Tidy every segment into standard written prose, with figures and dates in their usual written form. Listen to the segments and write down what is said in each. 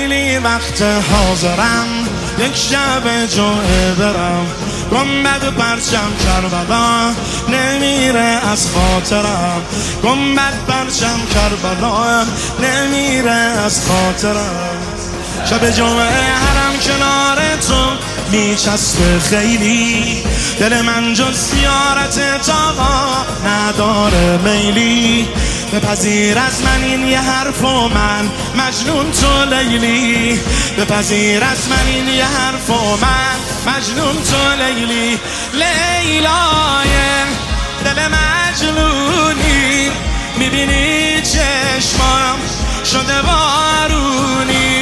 خیلی وقت حاضرم یک شب جمعه برم گنبد پرچم کربلا نمیره از خاطرم گنبد پرچم کربلا نمیره از خاطرم شب جمعه حرم کنار تو میچسبه خیلی دل من جز زیارت تاقا نداره میلی بپذیر از من این یه حرف و من مجنون تو لیلی بپذیر از من این یه حرف و من مجنون تو لیلی لیلای دل مجنونی میبینی چشمام شده بارونی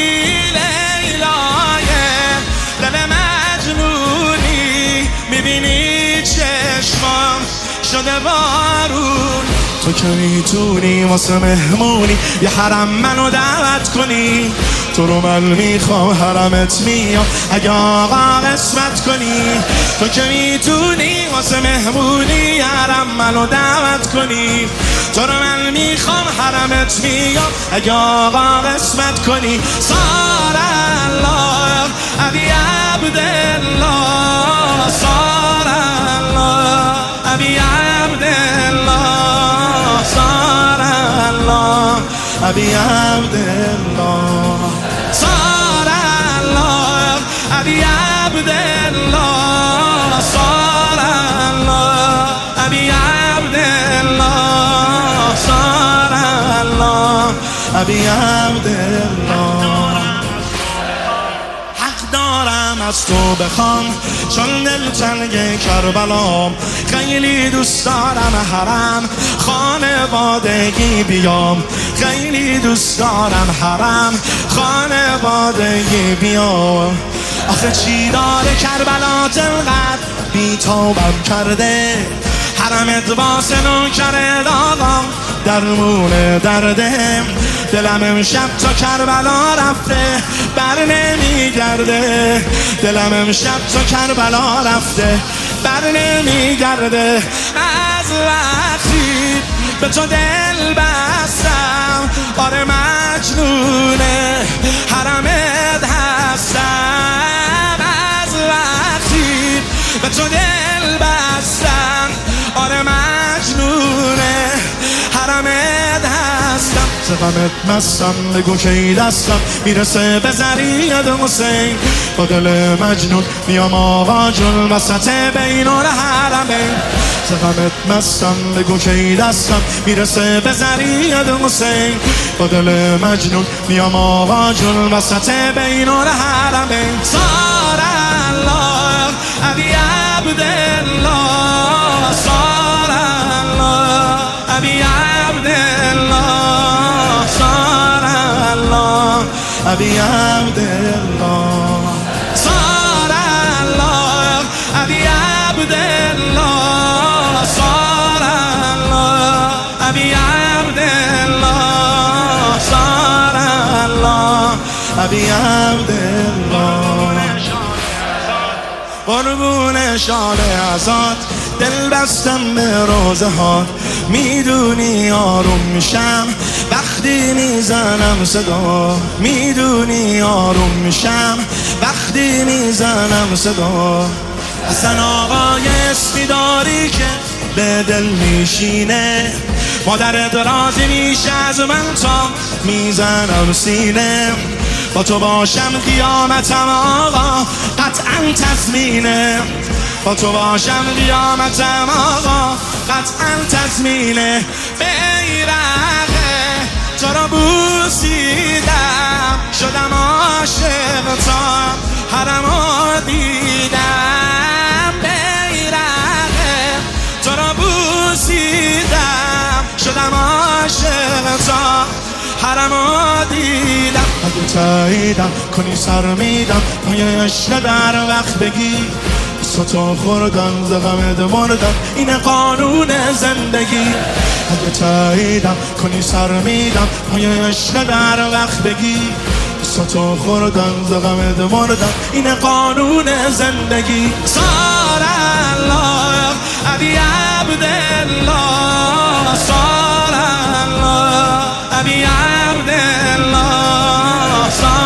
لیلای دل مجنونی میبینی چشمام شده بارون تو که میتونی واسه مهمونی یه حرم منو دعوت کنی تو رو من میخوام حرمت میام اگه آقا قسمت کنی تو که میتونی واسه مهمونی یه حرم منو دعوت کنی تو رو من میخوام حرمت میام اگه آقا قسمت کنی صار الله ابی عبدالله صار الله ابی عبدالله صار الله ابی عبدالله صار الله ابی عبدالله صار الله ابی عبدالله صار الله ابی عبدالله حق دارم از تو بخوام چون دلتنگ کربلام خیلی دوست دارم حرم خانوادگی بیام خیلی دوست دارم حرم خانوادگی بیام آخه چی داره کربلا تنقدر بیتابم کرده حرمت واسه نوکر داغم درمون درده دلم امشب تا کربلا رفته بر نمیگرده دلم امشب تا کربلا رفته بر نمیگرده از وقتی به تو دل بستم آره مجنونه حرمت هستم از وقتی به تو دل بستم آره مجنونه حرمت هستم غمت مستم بگو کی دستم میرسه به زریعت حسین با دل مجنون میام آقا جون وسط بین الحرمین غمت مستم بگو کی دستم میرسه به زریعت حسین با دل مجنون میام آقا جون وسط بین الحرمین صار الله ابی عبدالله صار الله ابی عبدالله صار الله ابی عبدالله صار الله ابی عبدالله صار الله ابی عبدالله صار الله ابی عبدالله قربون شال ازاد دل بستم به روزه هات میدونی آروم میشم وقتی میزنم صدا میدونی آروم میشم وقتی میزنم صدا حسن آقای اسمی داری که به دل میشینه مادرت راضی میشه از من تا میزنم سینه با تو باشم قیامتم آقا قطعا تضمینه با تو باشم قیامتم آقا قطعا تضمینه بیرقه تو رو بوسیدم شدم عاشق تا حرمو دیدم بیرقه تو رو بوسیدم شدم عاشق تا حرمو دیدم اگه تاییدم کنی سر میدم پای عشق در وقت بگی تو خوردن زغمت مردن این قانون زندگی اگه تاییدم کنی سر میدم پای عشق در وقت بگی تو خوردن زغمت مردن این قانون زندگی صار الله ابی عبدالله صار الله ابی عبدالله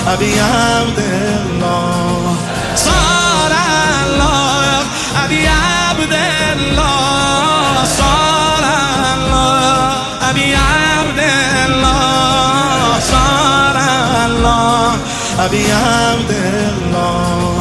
أبي عبد الله صار الله أبي عبد الله صار الله أبي عبد الله صار الله أبي عبد الله